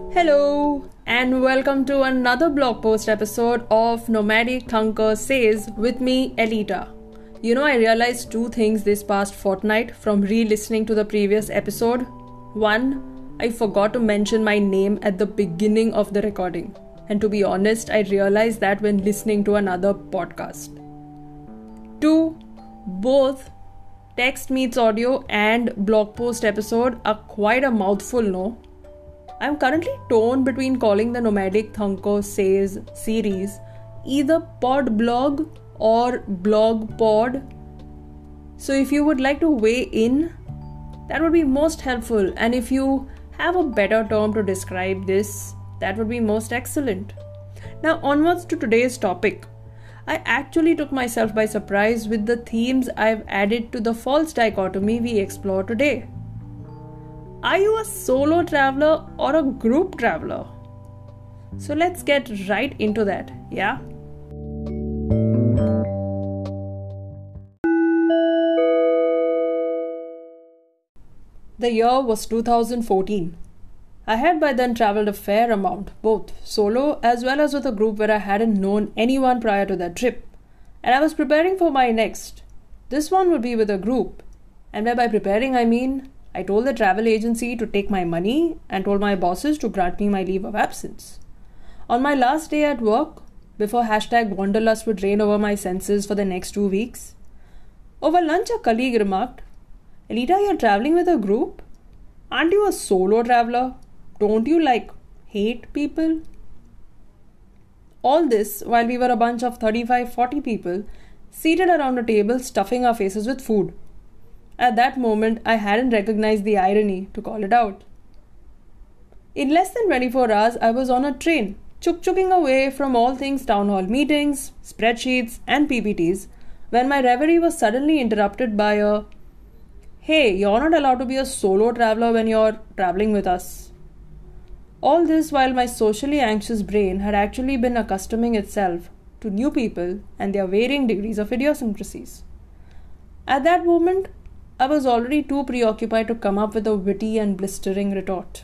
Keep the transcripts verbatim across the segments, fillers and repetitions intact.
Hello, and welcome to another blog post episode of Nomadic Thunker Says with me, Elita. You know, I realized two things this past fortnight from re-listening to the previous episode. One, I forgot to mention my name at the beginning of the recording. And to be honest, I realized that when listening to another podcast. Two, both text meets audio and blog post episode are quite a mouthful, no? I'm currently torn between calling the Nomadic Thunker Says series either pod blog or blog pod. So if you would like to weigh in, that would be most helpful. And if you have a better term to describe this, that would be most excellent. Now onwards to today's topic. I actually took myself by surprise with the themes I've added to the false dichotomy we explore today. Are you a solo traveler or a group traveler? So let's get right into that, yeah? The year was two thousand fourteen. I had by then traveled a fair amount, both solo as well as with a group where I hadn't known anyone prior to that trip. And I was preparing for my next. This one would be with a group. And by preparing, I mean I told the travel agency to take my money and told my bosses to grant me my leave of absence. On my last day at work, before hashtag wanderlust would reign over my senses for the next two weeks, over lunch a colleague remarked, "Elita, you're traveling with a group? Aren't you a solo traveler? Don't you like hate people?" All this while we were a bunch of thirty-five to forty people seated around a table stuffing our faces with food. At that moment, I hadn't recognized the irony to call it out. In less than twenty-four hours, I was on a train, chuk-chuking away from all things town hall meetings, spreadsheets, and P P Ts, when my reverie was suddenly interrupted by a, "Hey, you're not allowed to be a solo traveler when you're traveling with us." All this while my socially anxious brain had actually been accustoming itself to new people and their varying degrees of idiosyncrasies. At that moment, I was already too preoccupied to come up with a witty and blistering retort.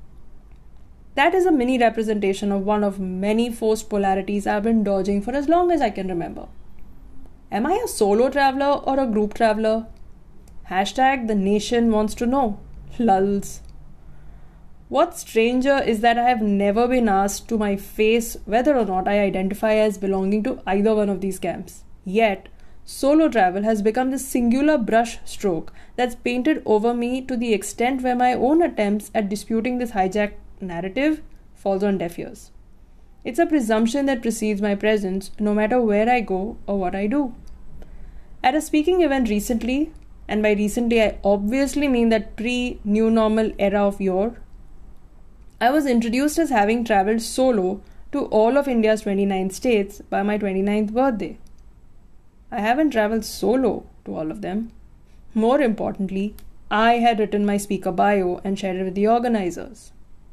That is a mini representation of one of many forced polarities I've been dodging for as long as I can remember. Am I a solo traveler or a group traveler? Hashtag the nation wants to know. Lulz. What's stranger is that I have never been asked to my face whether or not I identify as belonging to either one of these camps. Yet, solo travel has become this singular brush stroke that's painted over me to the extent where my own attempts at disputing this hijacked narrative falls on deaf ears. It's a presumption that precedes my presence no matter where I go or what I do. At a speaking event recently, and by recently I obviously mean that pre-new normal era of yore, I was introduced as having travelled solo to all of India's twenty-nine states by my twenty-ninth birthday. I haven't travelled solo to all of them. More importantly, I had written my speaker bio and shared it with the organizers.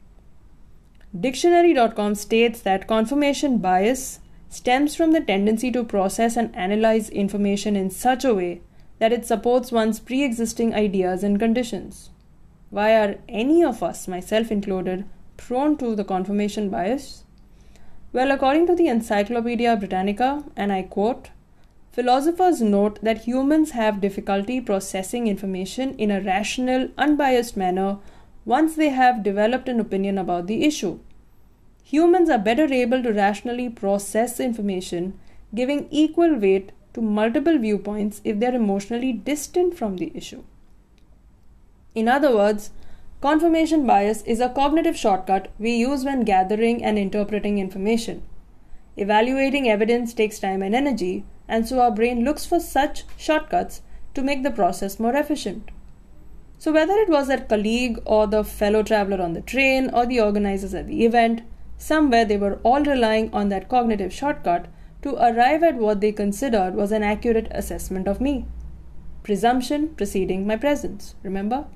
Dictionary dot com states that confirmation bias stems from the tendency to process and analyze information in such a way that it supports one's pre-existing ideas and conditions. Why are any of us, myself included, prone to the confirmation bias? Well, according to the Encyclopedia Britannica, and I quote, "Philosophers note that humans have difficulty processing information in a rational, unbiased manner once they have developed an opinion about the issue. Humans are better able to rationally process information, giving equal weight to multiple viewpoints if they are emotionally distant from the issue." In other words, confirmation bias is a cognitive shortcut we use when gathering and interpreting information. Evaluating evidence takes time and energy, and so our brain looks for such shortcuts to make the process more efficient. So whether it was that colleague or the fellow traveler on the train or the organizers at the event, somewhere they were all relying on that cognitive shortcut to arrive at what they considered was an accurate assessment of me. Presumption preceding my presence, remember?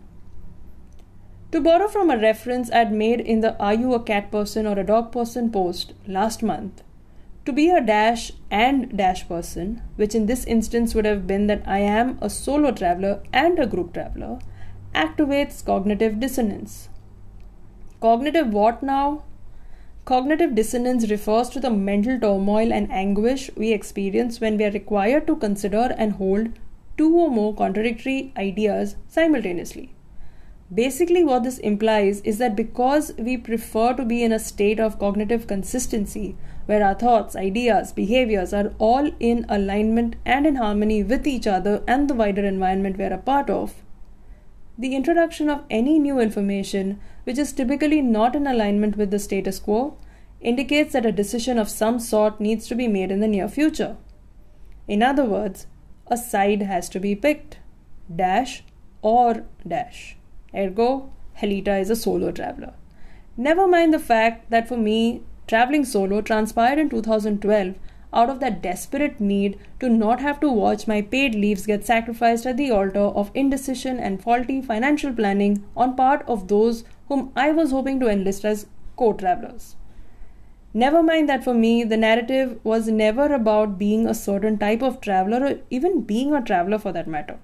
To borrow from a reference I'd made in the "Are you a cat person or a dog person" post last month, to be a dash and dash person, which in this instance would have been that I am a solo traveler and a group traveler, activates cognitive dissonance. Cognitive what now? Cognitive dissonance refers to the mental turmoil and anguish we experience when we are required to consider and hold two or more contradictory ideas simultaneously. Basically, what this implies is that because we prefer to be in a state of cognitive consistency, where our thoughts, ideas, behaviors are all in alignment and in harmony with each other and the wider environment we are a part of, the introduction of any new information, which is typically not in alignment with the status quo, indicates that a decision of some sort needs to be made in the near future. In other words, a side has to be picked. Dash or dash. Ergo, Helita is a solo traveler. Never mind the fact that for me, traveling solo transpired in two thousand twelve out of that desperate need to not have to watch my paid leaves get sacrificed at the altar of indecision and faulty financial planning on part of those whom I was hoping to enlist as co-travelers. Never mind that for me, the narrative was never about being a certain type of traveler or even being a traveler for that matter.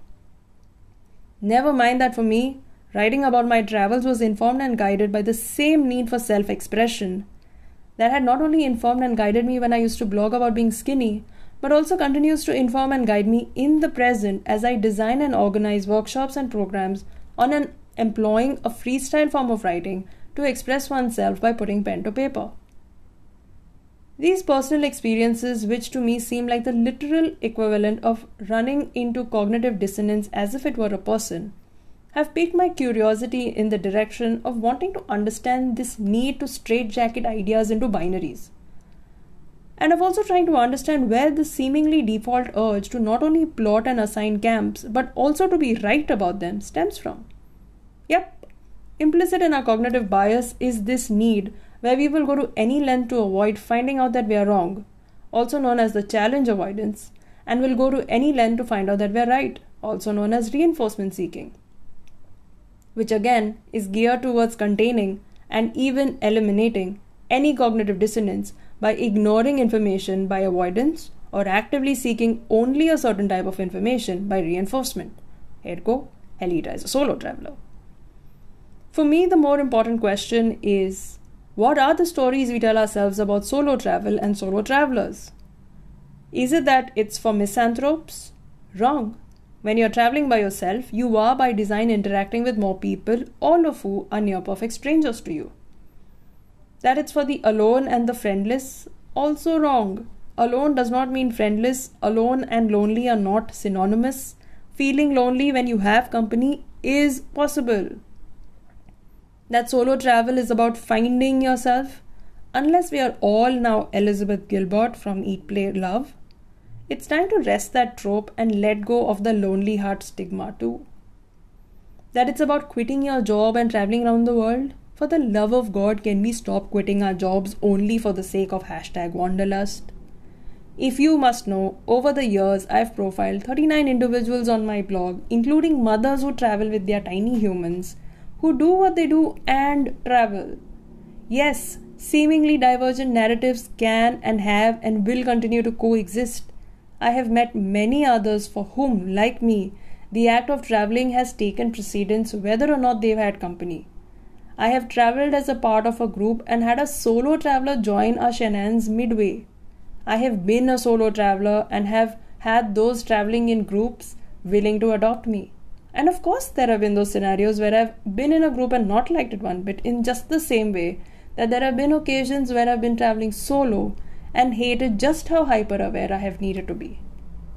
Never mind that for me, writing about my travels was informed and guided by the same need for self-expression that had not only informed and guided me when I used to blog about being skinny, but also continues to inform and guide me in the present as I design and organize workshops and programs on an employing a freestyle form of writing to express oneself by putting pen to paper. These personal experiences, which to me seem like the literal equivalent of running into cognitive dissonance as if it were a person, have piqued my curiosity in the direction of wanting to understand this need to straitjacket ideas into binaries. And of also trying to understand where the seemingly default urge to not only plot and assign camps, but also to be right about them stems from. Yep, implicit in our cognitive bias is this need where we will go to any length to avoid finding out that we are wrong, also known as the challenge avoidance, and will go to any length to find out that we are right, also known as reinforcement seeking, which again is geared towards containing and even eliminating any cognitive dissonance by ignoring information by avoidance or actively seeking only a certain type of information by reinforcement. Ergo, Helita is a solo traveler. For me, the more important question is, what are the stories we tell ourselves about solo travel and solo travelers? Is it that it's for misanthropes? Wrong. When you're traveling by yourself, you are by design interacting with more people, all of who are near perfect strangers to you. That it's for the alone and the friendless? Also wrong. Alone does not mean friendless. Alone and lonely are not synonymous. Feeling lonely when you have company is possible. That solo travel is about finding yourself, unless we are all now Elizabeth Gilbert from Eat, Play, Love. It's time to rest that trope and let go of the lonely heart stigma too. That it's about quitting your job and traveling around the world? For the love of God, can we stop quitting our jobs only for the sake of hashtag wanderlust? If you must know, over the years I've profiled thirty-nine individuals on my blog, including mothers who travel with their tiny humans, who do what they do and travel. Yes, seemingly divergent narratives can and have and will continue to coexist. I have met many others for whom, like me, the act of traveling has taken precedence whether or not they've had company. I have travelled as a part of a group and had a solo traveller join our shenanigans midway. I have been a solo traveller and have had those travelling in groups willing to adopt me. And of course there have been those scenarios where I've been in a group and not liked it one bit, in just the same way that there have been occasions where I've been travelling solo and hated just how hyper aware I have needed to be.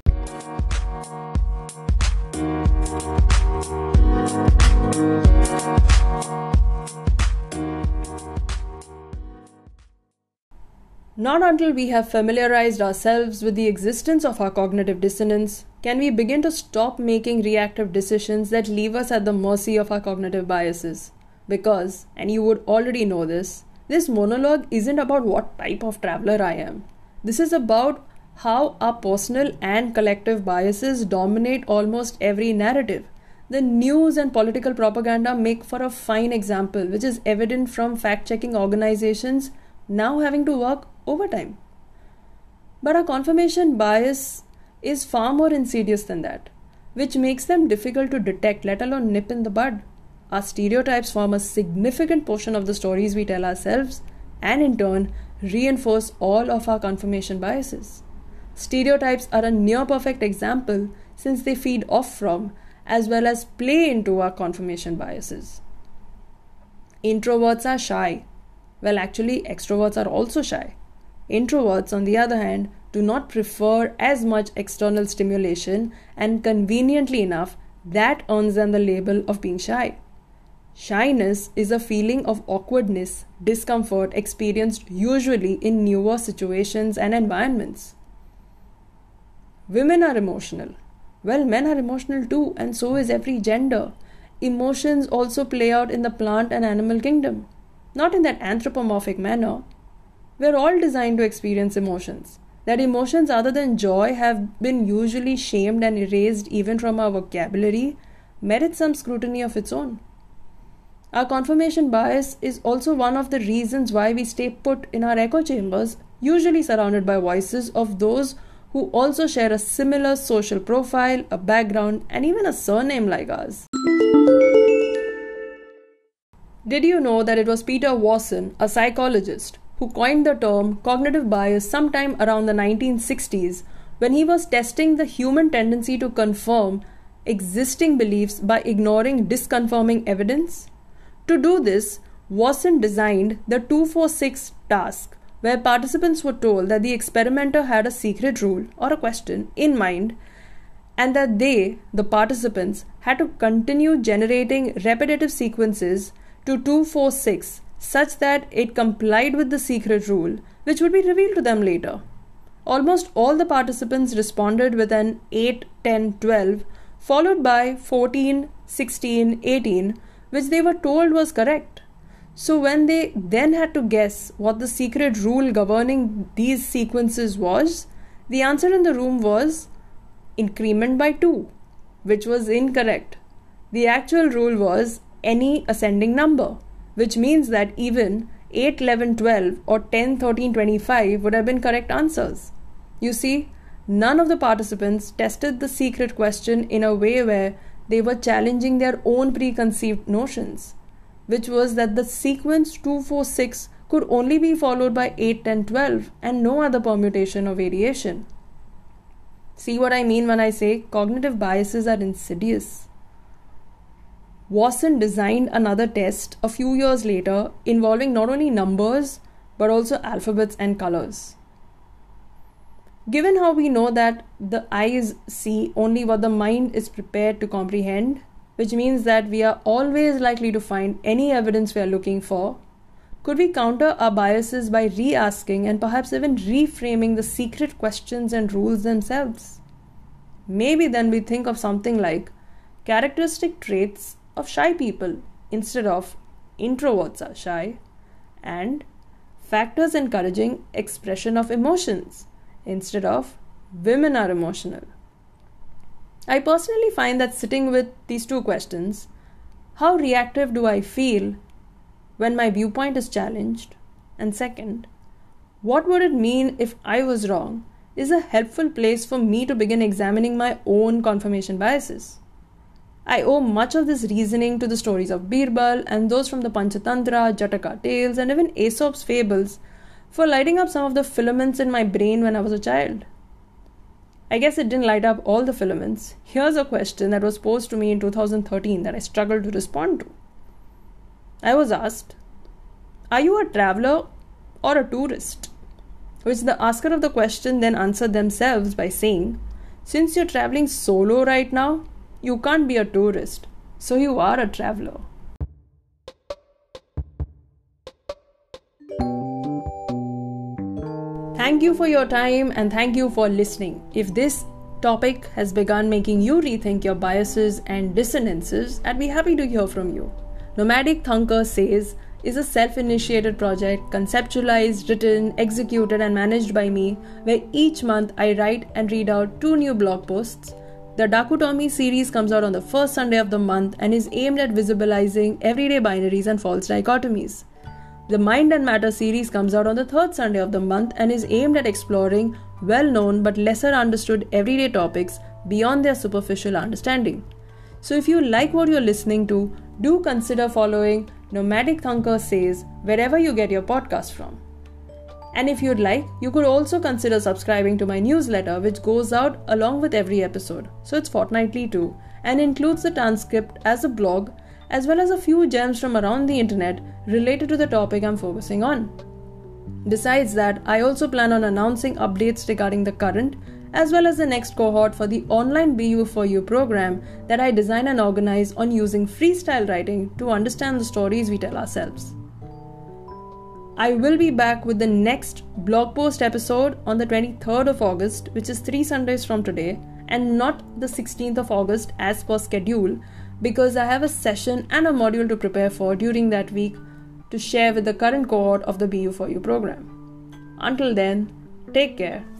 Not until we have familiarized ourselves with the existence of our cognitive dissonance can we begin to stop making reactive decisions that leave us at the mercy of our cognitive biases. Because, and you would already know this, this monologue isn't about what type of traveler I am. This is about how our personal and collective biases dominate almost every narrative. The news and political propaganda make for a fine example, which is evident from fact-checking organizations now having to work overtime. But our confirmation bias is far more insidious than that, which makes them difficult to detect, let alone nip in the bud. our stereotypes form a significant portion of the stories we tell ourselves and in turn reinforce all of our confirmation biases. Stereotypes are a near perfect example since they feed off from as well as play into our confirmation biases. Introverts are shy. Well, actually, extroverts are also shy. Introverts, on the other hand, do not prefer as much external stimulation, and conveniently enough, that earns them the label of being shy. Shyness is a feeling of awkwardness, discomfort experienced usually in newer situations and environments. Women are emotional. Well, men are emotional too, and so is every gender. Emotions also play out in the plant and animal kingdom, not in that anthropomorphic manner. We're all designed to experience emotions. That emotions other than joy have been usually shamed and erased even from our vocabulary merits some scrutiny of its own. Our confirmation bias is also one of the reasons why we stay put in our echo chambers, usually surrounded by voices of those who also share a similar social profile, a background, and even a surname like ours. Did you know that it was Peter Wasson, a psychologist, who coined the term cognitive bias sometime around the nineteen sixties when he was testing the human tendency to confirm existing beliefs by ignoring disconfirming evidence? To do this, Wasson designed the two four six task, where participants were told that the experimenter had a secret rule or a question in mind and that they, the participants, had to continue generating repetitive sequences to two four six such that it complied with the secret rule, which would be revealed to them later. Almost all the participants responded with an eight, ten, twelve, followed by fourteen, sixteen, eighteen, which they were told was correct. So when they then had to guess what the secret rule governing these sequences was, the answer in the room was increment by two, which was incorrect. The actual rule was any ascending number, which means that even eight, eleven, twelve or ten, thirteen, twenty-five would have been correct answers. You see, none of the participants tested the secret question in a way where they were challenging their own preconceived notions, which was that the sequence two four six could only be followed by eight, ten, twelve and no other permutation or variation. See what I mean when I say cognitive biases are insidious? Wasson designed another test a few years later involving not only numbers but also alphabets and colors. Given how we know that the eyes see only what the mind is prepared to comprehend, which means that we are always likely to find any evidence we are looking for, could we counter our biases by re-asking and perhaps even reframing the secret questions and rules themselves? Maybe then we think of something like characteristic traits of shy people instead of introverts are shy, and factors encouraging expression of emotions instead of women are emotional. I personally find that sitting with these two questions, how reactive do I feel when my viewpoint is challenged? And second, what would it mean if I was wrong, is a helpful place for me to begin examining my own confirmation biases. I owe much of this reasoning to the stories of Birbal and those from the Panchatantra, Jataka tales, and even Aesop's fables for lighting up some of the filaments in my brain when I was a child. I guess it didn't light up all the filaments. Here's a question that was posed to me in two thousand thirteen that I struggled to respond to. I was asked, "Are you a traveler or a tourist?" Which the asker of the question then answered themselves by saying, "Since you're traveling solo right now, you can't be a tourist, so you are a traveler." Thank you for your time and thank you for listening. If this topic has begun making you rethink your biases and dissonances, I'd be happy to hear from you. Nomadic Thunker Says is a self-initiated project conceptualized, written, executed and managed by me, where each month I write and read out two new blog posts. The Dakutomi series comes out on the first Sunday of the month and is aimed at visibilizing everyday binaries and false dichotomies. The Mind and Matter series comes out on the third Sunday of the month and is aimed at exploring well-known but lesser understood everyday topics beyond their superficial understanding. So if you like what you're listening to, do consider following Nomadic Thunker Says wherever you get your podcast from. And if you'd like, you could also consider subscribing to my newsletter, which goes out along with every episode. So it's fortnightly too, and includes the transcript as a blog, as well as a few gems from around the internet related to the topic I'm focusing on. Besides that, I also plan on announcing updates regarding the current as well as the next cohort for the online B U for You program that I design and organize on using freestyle writing to understand the stories we tell ourselves. I will be back with the next blog post episode on the twenty-third of August, which is three Sundays from today, and not the sixteenth of August as per schedule, because I have a session and a module to prepare for during that week to share with the current cohort of the B U for You program. Until then, take care.